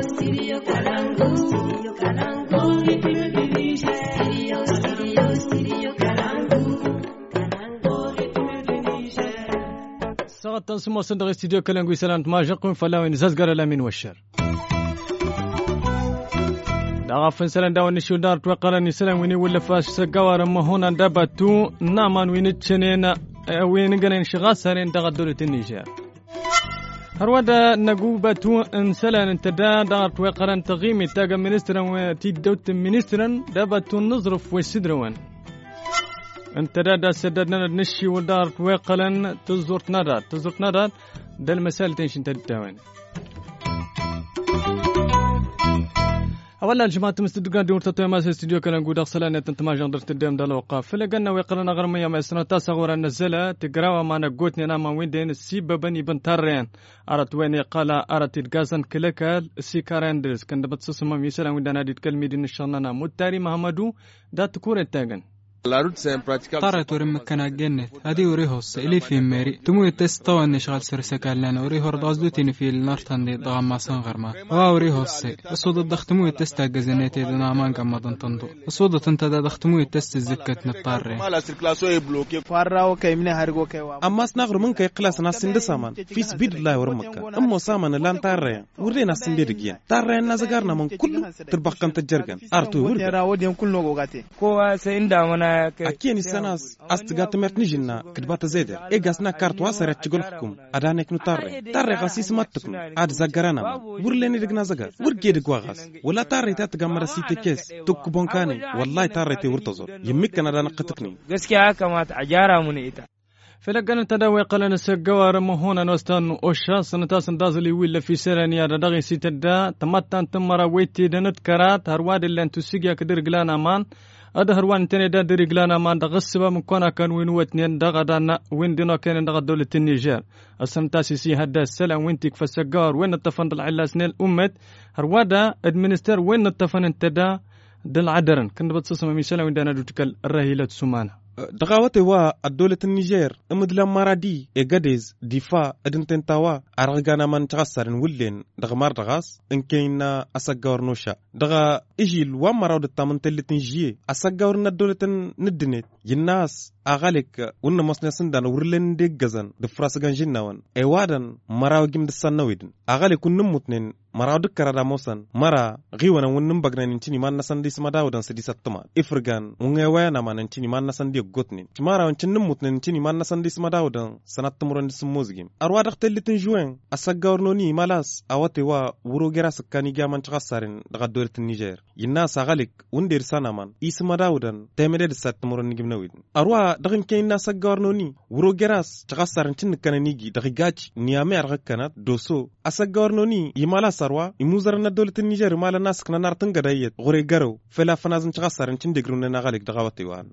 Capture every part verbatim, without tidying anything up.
Studio Kalangu, Studio Kalangu, Studio, Studio, Studio Kalangu, Kalangu, ساعة تنسمو صندوق استديو كالانغو سلامت ما جاكم فلاوين زازقر الأمين والشر دعافن سلام داون نشو دار توقرني سلام ويني ولا فاش سقوار ما هنا دابتو نامان وين تشنين وين قلنا شغال سارين دغدولة النيجر هرودا نقوبتو انسلان انتدا دار توقرن تغيمي تاقا منسترا وتيدوت منسترا دابتو نظرف والسدروان انتدا دا سددنا نشي ودار توقلن تزورت نادار تزورت نادار دا المسائل تنشن تدتاوين أولا الجماعة مستدقان دور تطوي ماس استديو كلام قود أغسلان يتنتما جندر تدام دالو وقاف فلقنا ويقرنا غرمية ما يسنا تاسا غورا نزلة تقراوا ما نقوتني ناما ويندين السيبا بني بنتارين أرت ويني قالا أرت الغازن كلكال السيكارين درس كان دبت سسما ميسالا ويندانا دي تكلمي دين الشرنانا متاري محمدو دا تكور التاغن طارت ورم كنا جنة هذه وريهوس إلي في ماري تمو يتستوى إن شغال سرسكال لنا وريه رضازلوتين في النارتان دي ضغم ما سنغرما واوريهوس الصوت الضختمو يتستا جزناتي دنا مان كم مدن تندو الصوت تنت دا ضختمو يتست الزكة نطاري أما سنغر منك يقلاس ناس ندسامان في سبيد الله ورمكا أما سامان لان تاري ورينا سنديرجيا تاري نازغارنا من كل تربقم تجرجن أرتو ورد كوا سيندا أكيني سناس أستغات مرتنجنا كدبات زيدر إيجاسنا كارتوا سرت تقولكم أدانك نطاري تاري غاسيس ماتكم عاد زجرانا ورلني دقنا زجر ورجي دقوا غاس ولا تاري تتجمر سيتي كيس تكبون كاني والله تاري تورتزور يمك أنا دانا قتكني بس كي أكمل أجارة منيتا فلقنا تداوي قلنا سجوار مهونا نوستان أوشا سنتاس دازلي ولا في سرانيا دغي سيتدا تمتان تمرا ويتي دنت كرات هرواد اللي انتو سيجيا كدر قلانا مان هذا هروان تاني دا دري قلانا مان دغسبا من كونا كان وين واتنين دغدانا وين دينا كان دغ دولة النيجر السنتاسي سي هدا السلام وينتك فسجار وين التفن العلا سنين أمت هروادا ادمنستر وين التفن انتدا دل عدرن كنت بتصصم ميسالا وين دانا دوتكال الرهيلة سمانا دغاوتي وا الدولة النيجر امدلا مرادي اغاديز دفاع ادنتن تاوا ارغانا من تغسرن ولين دغ مار دغاس ان كاينا اسغور نوشا دغا اجيل وا مراود تامن تلتن جي اسغور ندولة ندنت يناس اغالك ون مسنا سندان ورلن دي غزن دفراس غانجيناون اي وادن مراو جيم دسنويدن اغالك نموتنن mara dukkan da mosan mara giwana wonnum bagna nintini man nasan dis madawdan sidi sattuma ifrgan unge wayana man nintini man nasan di gotnin mara wancin numut nintini man nasan dis madawdan sanat tumuran dis muzgim arwa daqtelitin juin asagawrnoni malas awate wa wuro gera sakkani gaman tsasarin daga dolatin niger yinna sagalik undir sanaman isma dawdan temede dis sattumuran gimnawid arwa dagin kayna sagawrnoni wuro geras tsasarin tin kananigi dagi gachi niyame argakanat doso asagawrnoni yimalas sarwa imuzarna dawlat النيجر مال الناس كنا نارتن قدايت غوري قرو فلا فنازن تغسر انتن دقرون نغالك دغاوتي وان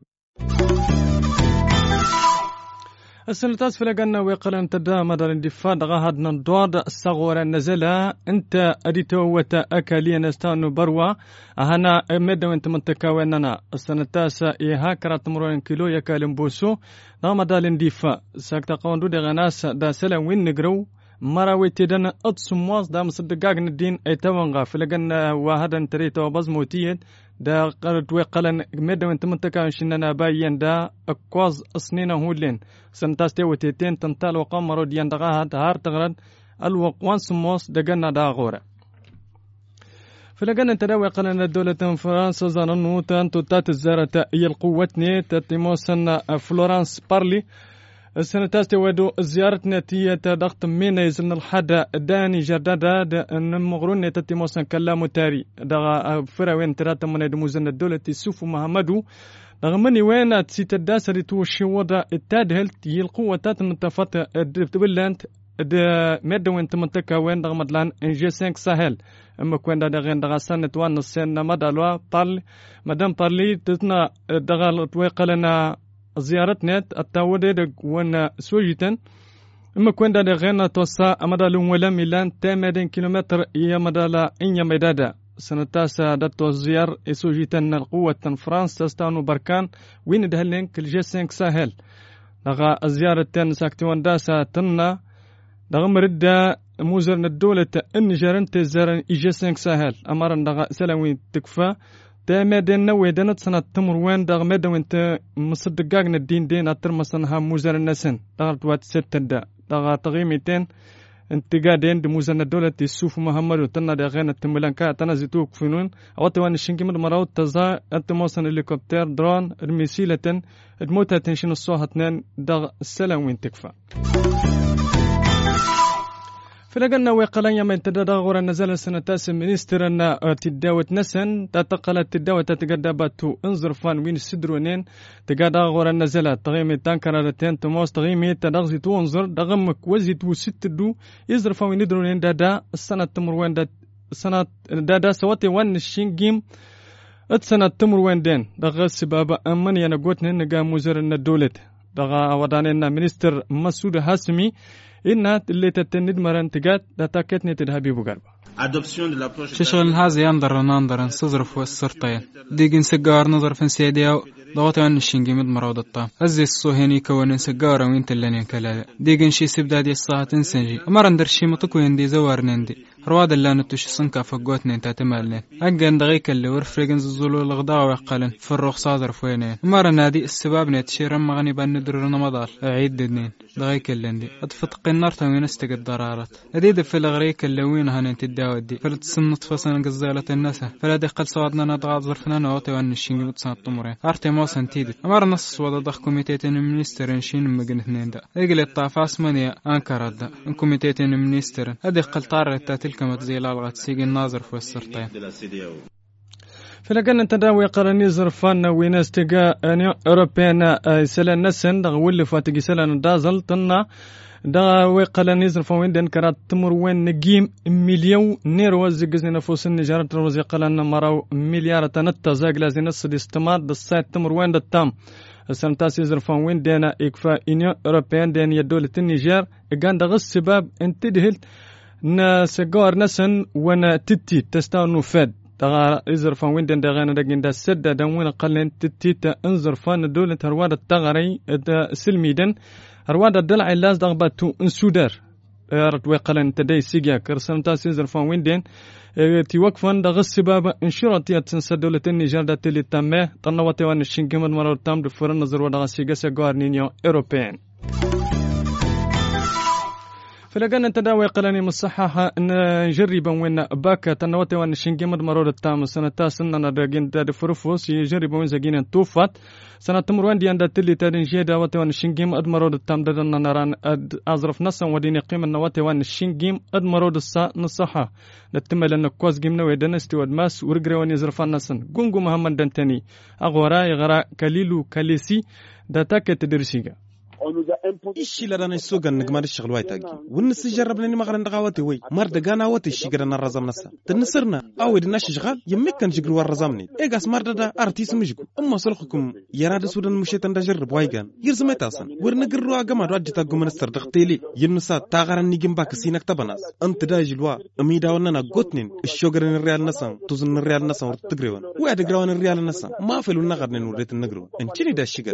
السنتاس فلقنا ويقلن تدا مدار اندفاع دغاهد نندواد الصغور النزلة انت اديتو وتا اكالي نستانو بروا اهنا مدى وانت منتكا واننا السنتاس ايها كرات مرون كيلو يكالن بوسو دا مدار اندفاع ساكتا قواندو دغناس دا سلا وين نقرو مراوي تدنا أتصمواز دا مصدقاق ندين أي توانغا فلقنا واحدا تريتا وبزموتيين دا قرد ويقلن ميدا وانت منتكا شننا بايين دا أكواز أصنينا هولين سنتاستي وتيتين تنتال وقامرو ديان دغاها تهار تغرد الوقوان سمواز دقنا دا غورة فلقنا تداوي قلنا الدولة فرنسا زانونو تانتو تات الزارة يلقوتني تاتيموسن فلورانس بارلي السنة تاستي ودو زيارة نتية ضغط مينا يزن الحدا داني جردادا نمغرون تتموسن كلامو تاري دغا فراوين تراتا من يدموزن الدولة سوفو محمدو دغا مني وين تسيت الداسة توشي وضع التادهلت يلقوة تات نتفات بلانت ميدا وين تمنتكا وين دغا مدلان انجي سانك ساهل اما كوين دا دغين دغا سنة وان السنة مدالوا بارل مدام بارلي تتنا دغا تويقلنا زيارتنا التاودة وانا سوجيتن اما كون دا غينا توسا امدا لون ولا ميلان تامدين كيلومتر يا مدالا انيا ميدادا سنتاسا داتو زيار سوجيتن القوة فرانس تستانو بركان وين دهلين كل جسنك ساهل دغا زيارة تن ساكتوان داسا تنا دغا مردا موزر الدولة النيجر انت زارن إجاسنك سهل أمر دغ سلوين تكفى تا مدن نوي دنت سنة تمر وين دغ مدن انت مصدقاقنا الدين دين أترمسنها موزر النسن دغ توات ستة دا دغ تغيمتين انت قادين دموزن الدولة السوف محمد وتنا دغين التملانكا تنازيتوك فينون أوتوان الشنكي من مراو تزا انت موصن هليكوبتر درون المسيلة الموتى تنشين الصوها اثنين دغ سلوين تكفى فلقنا وقلن يمن تدغور نزل السنة تاسم منستر أن تداوة نسن تتقل تداوة تتقدبت انظر فان وين السدرونين تقدغور نزل تغيمي تانكرارتين تموس تغيمي تدغزي تونظر دغمك وزيت وست دو يزر فان وين ندرونين دادا السنة تمر وين داد السنة دادا سواتي وان الشينجيم السنة تمر وين دين دغ السبابة أمن ينقوتنا نقا مزر الدولة دغ ودانينا منستر مسعود هاشمي إنها اللي تتند مرن تجات لتاكتني تذهبي بقربة. شغل هذا ينظر ننظر نصرف والسرطين ديجن سجار نظر في سيديا ضغط عن الشنجي مد مراد الطعم أزي الصهيني كون سجارة وين تلني كلا ديجن شي سبدا دي الساعة تنسنجي أمر ندر شي متكوين دي زوار نندي رواد اللي نتوش صنكا فقوتني انت تمالين أجن دقيقة اللي ورفرقن زلزلو الغضاء ويقلن في الروخ صادر فوينين أمر نادي السباب نتشير مغني بان ندر رمضان عيد دنين دقيقة اللي ندي أتفتق النار تمين استقد ضرارات أديد في الغريق اللي وين هن تداود دي فلتسنط فصن قزالة الناس فلا دقل صوادنا نضغط ظرفنا نوطي وان الشيني بتصنع الطمرين أرتي موسن تيدت أمر نص وضع ضخ كوميتيتين منيسترين شين مجن اثنين دا اقل الطافاس منيا أنكرت دا كوميتيتين منيسترين أدي قل طارت تلك متزيل الغت سيجي الناظر في السرطين فلقنا تداوي قرني زرفان وينستجا أن أوروبينا سلان نسن دغول فاتجي سلان دازل تنا داوي قرني زرفان وين دن كرات تمر وين نجيم مليون نيرو زجزنا نفوس النجارة روزي قلنا مراو مليار تنتا زاج لازم نصد استماد الساعة تمر وين التام السنتاسي زرفان وين دينا إكفا إنيو أوروبيان دين يدولة النيجر كان دغس سباب انتدهلت نسجار نسن وانا تتي تستاونو فد تغا إزرفان وين دن دغانا دقين دا سدى دن وين قلن تتي تنزرفان دولة هرواد التغري دا سلميدن هرواد الدلع اللاز دغباتو انسودر رتوي قلن تدي سيجا كرسان تاس إزرفان وين دن تيوقفان دغس سبابا انشرطية تنسى دولة النيجر دا تلي تامه طنواتي وان الشنكمد مرور تام دفرن نظر ودغا سيجا سيجار نينيو إيروبيان فلقنا تداوي قلني مصححة إن جربا وين باكا تنوتي وان الشنجي مد مرور التام سنة تاسنا ندرجين تاد فرفوس يجربا وين زجين توفات سنة تمروان دي عند تلي تادين جيدا وتي وان الشنجي مد مرور التام ددنا نران أزرف نصا ودين قيمة نوتي وان الشنجي مد مرور السا نصحة نتمل أن كواز جيمنا ويدنستي ودماس ورجري وان يزرفان نصن جونجو محمد دنتني أغورا يغرا كليلو كاليسي داتاك تدرسيجا إيش لا أنا السوق النجمار الشغل وايتاجي والناس جربنا إني مغرن دعواتي وي مرد جانا واتي شجرنا الرزام نسا تنصرنا أو الناس شغال يمكن جروا الرزامني إيجاس مرد ده أرتيس مجكم أما صلحكم يراد سودان مشيتن دجرب وايجان يرزم تاسن ورنجروا جماعة رجتا جمنستر دختيلي ينسا تاغرن نيجم باك سينك تبناس أنت داجلوا أميدا وننا قطنين الشجرن الريال نسا توزن الريال نسا ورتجرون وعد جروان الريال نسا ما في لنا غرن نوريت النجرو أنتني ده الشجر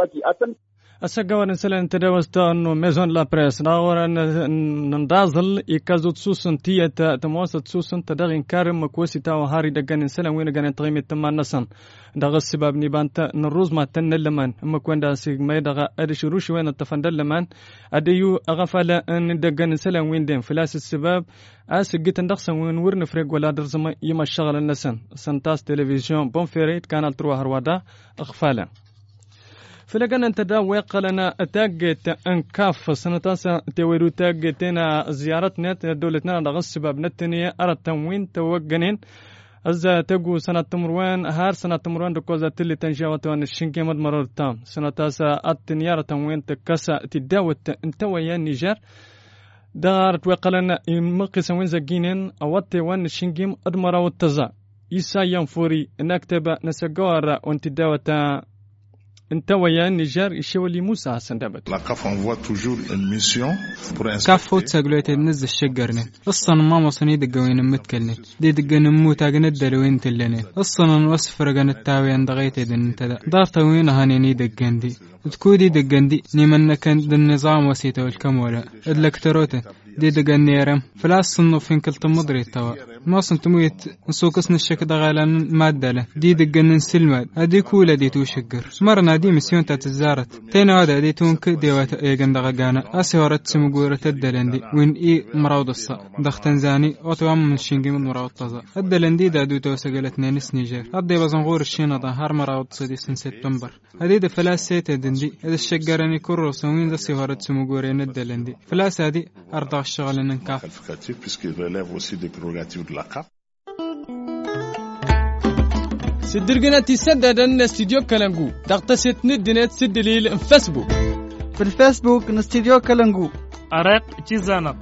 أسجّوا نسلن تداوستان إنه ميزون لا بريس ناورا نندازل يكازوت سوسن تية تموسط سوسن تدغين كارم مكوسي تاو هاري دقان نسلن وين دقان تغيم التمان نسن دغ السباب نبانتا نروز ما تنلمان مكوين دا سيغ ما يدغ أدش روش وين التفندلمان أديو أغفال أن دقان نسلن وين دين فلاس السباب أسجّت ندخسن وين ورن فريق ولا درزما يما الشغل النسن سنتاس تلفزيون بونفيريت كانال تروح هروادا أغفالا فلقنا أنت دا ويقلنا تاجت أنكاف سنتاسا تويرو تاجتنا زيارتنا دولتنا دغس سبب نتنية أرى التموين توجنين أزا تجو سنة تمروان هار سنة تمروان دكوزا تلي تنجاوت وان الشنكي مد مرور تام سنتاسا التنيار تموين تكسا تداوت انتويا النيجر دارت ويقلنا مقيسا وين زجينين أوتي وان الشنكي أدمر والتزا يسا ينفوري نكتب نسجوار وانت داوتا انت ويا النيجر يشولي موسى حسن دابت لا كاف انفوا توجور اون ميسيون بور كاف فوت سغلويت نز الشجرني اصلا ما مصني دغوين متكلني دي دغن مو تاغن دلوين تلني اصلا وصف رغن التاوين دغيت دن انت دارت وين هانيني دغندي تكودي دغندي نيمن كان النظام وسيته الكموله الكتروت دي دغنيرم فلاس صنفين كل تمضري توا ما سنتمويت نسوقس نشك دغالان مادله دي دغنن سلماد ادي كولا دي توشجر مرنا دي مسيون تاع تزارت تينا هذا دي تونك ديوات ايغن دغانا اسيورت سمغوره تدلندي وين اي مراودص دختنزاني اوتوام من شينغي من مراود طزا الدلندي دا دو توسغلت نينس نيجر ادي بزنغور الشينا دا هار مراود صدي سن سبتمبر هذه د فلاس سيت دندي هذا الشجراني كورو سوين دا سيورت سمغوره ندلندي فلاس هذه ارض الشغل نكاف سدرجنا تسدد أن استديو كلامجو تغتسل ندنت سد ليل فيسبوك في الفيسبوك نستديو كلامجو أرق تيزانا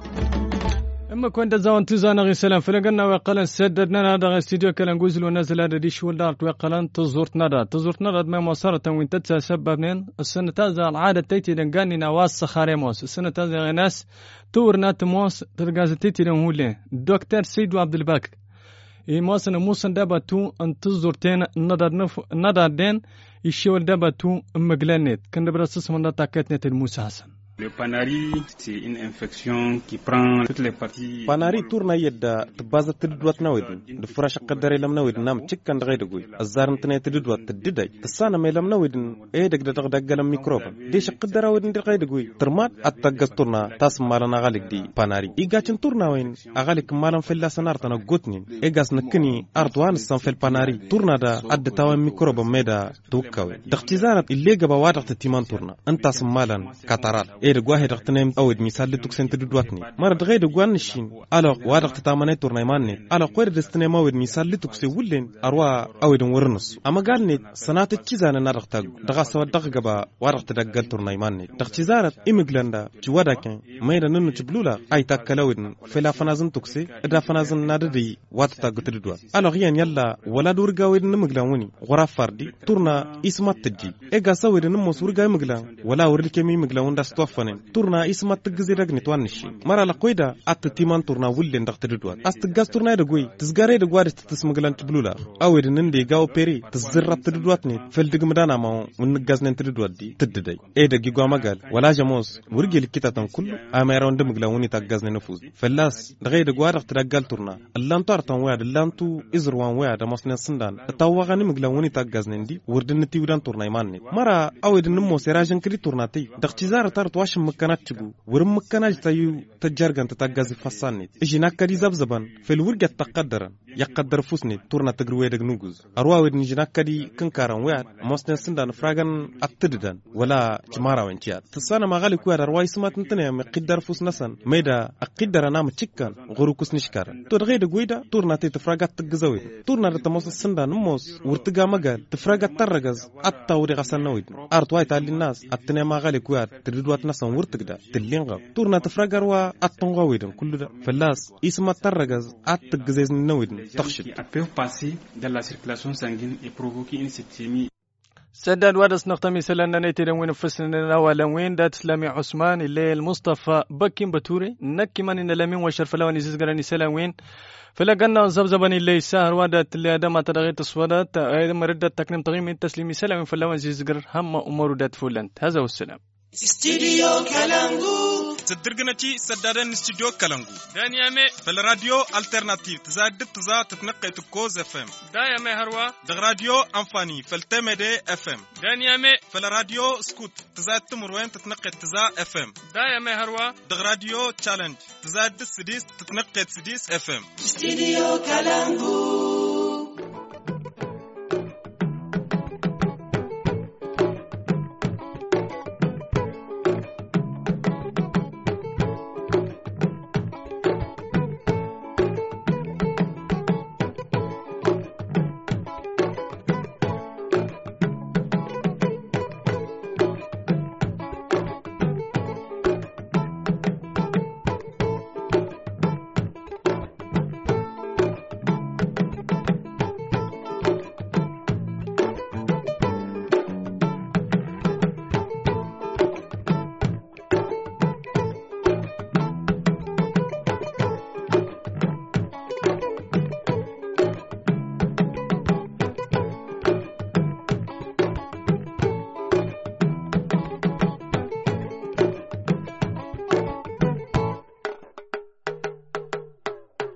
اما كنت زون تزانا غي سلام فلقنا وقلن سددنا هذا استديو كلامجو زلو نازل هذا دي شو دارت وقلن تزورت ندا تزورت ندا ما مصارت وين تتسببنين السنه تازا العاده تيتي دنغاني نواس خاريموس السنه تازا ناس تورنا تموس ترغاز تيتي دنولي دكتور سيد عبد الباك إيه موسنا موسن دبتو أن تزورتين ندر نف ندر دين يشول دبتو مجلنت كن براسس من تاكتنت الموسى حسن. Le panari, c'est une infection qui prend toutes les parties. Panari tourna yedda tbaza tidwat nawidin. De furash qadari lam nawidin nam chikkan dagaydagoy. Azarn tane tidwat tidday. Tsana me lam nawidin e dag dag dag lam mikroban. De shaqdara wadin dagaydagoy. Termat attagaz turna tas malana galik di panari. Igachin turna wain agalik malam fella sanartana gotnin. Egas nakni artwan san fel panari. Turna da adda tawan mikroban meda tukkaw. Dakhtizarat illega ba wadaqt timan turna. Antas malan kataral. إيه رجواه رقتنام أود مثال لتوكسين تدواتني مرة دغير رجوان الشين على وارق تتامني تورنيماني على قوير دستنام أود مثال لتوكسي ولين أروا أود ورنص أما قالني صناعة الكيزان نرقتاج دغاس ودغجبا وارق تدقل تورنيماني دغتزارت إمغلندا جوادكن ما يرنن تبلولا أي تاكلاودن فلا فنازن توكسي إذا فنازن نادي واتتا قتردوات على غيان يلا ولا دورجاود نمغلاوني غراف فردي تورنا اسمات تجي إيجا سويد نموس ورجا مغلان ولا ورلكمي مغلاون دستوف turna ismat tgzi ragni twanishi mara la qoida at timan turna wulle ndax tedwat ast gas turna de goy tizgare de gwad tismaglan tblula awed nindi gaw peri tizrat tedwat ni feldig madana ma un gaznen tedwat di tedday e de gigwa magal wala jamos wurgel kitatan kullu amaron de magla woni tagazne nufuz fellas dagay de gwad tdagal turna allan tartan wad lantu izrwan wad masna sindan tawagani magla woni tagazne ndi wurdinti widan turna imanni mara awed nmo serajan kri turnati dagtizara tart واش مكانات تجو ورم مكانات تيو تجرجن تتجاز فصاني اجي ناكدي زبزبان في الورقه تقدر يقدر فوسني تورنا تجروي دغ نوغوز اروا ود نجي ناكدي كنكارن ويا موسن سندان فراغن اتددن ولا جمارا وانتيات تصانا ما غالي كوار رواي سمات نتنيا مقدر فوس نسن ميدا اقدر انا متشكن غروكس نشكار تو دغي دغويدا تورنا تفراغات تجزوي تورنا تموس سندان موس ورتغا مغال تفراغات ترغز اتاوري غسنويد ارتواي تاع الناس اتنيا ما غالي كوار تدوات نسن ورتغدا تلينغا تورنا تفراغروا اتونغويدن كلدا فلاس اسم ترغز اتغزيز نويدن تخشد peuvent passer dans la circulation sanguine et provoquer une septicémie. سداد ودس نختمي سلنا نيتي وين فسنا ولا وين دات سلامي عثمان اللي المصطفى بكين بتوري نكي من ان لمين وشرف لواني زغراني سلاوين فلقنا زبزبني اللي سهر ودات اللي ادم تدغيت الصودات ايضا مرده تكريم تغيم تسليمي سلاوين فلوان زغر هم امور دات فولنت هذا والسلام استديو كلامغو تدرجنتي سدادن استوديو كلامغو دانيامي في الراديو الترناتيف تزاد تزا تتنقي تكوز اف ام دايامي هروا دغ راديو انفاني في التمدي اف ام دانيامي في الراديو سكوت تزاد تمروين تتنقي تزا اف ام دايامي هروا دغ راديو تشالنج تزاد سديس تتنقي سديس اف ام استديو كلامغو